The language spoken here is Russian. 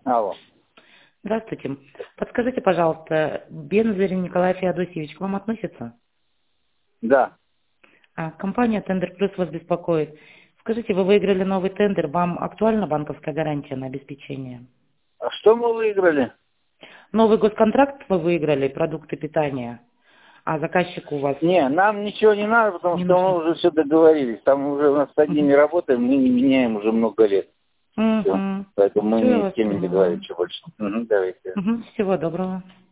Алло. Здравствуйте. Подскажите, пожалуйста, Бензарь Николай Феодосьевич к вам относится? Да. Компания Тендер Плюс вас беспокоит. Скажите, вы выиграли новый тендер, вам актуальна банковская гарантия на обеспечение? А что мы выиграли? Новый госконтракт вы выиграли, продукты питания, а заказчик у вас Не, нам ничего не надо, потому не что мы нужно? уже все договорились. Там уже у нас с одними работаем, мы не меняем уже много лет. Все. Угу. Поэтому мы Все, я ни с вас кем не поняла. договоримся больше. Давайте. Всего доброго.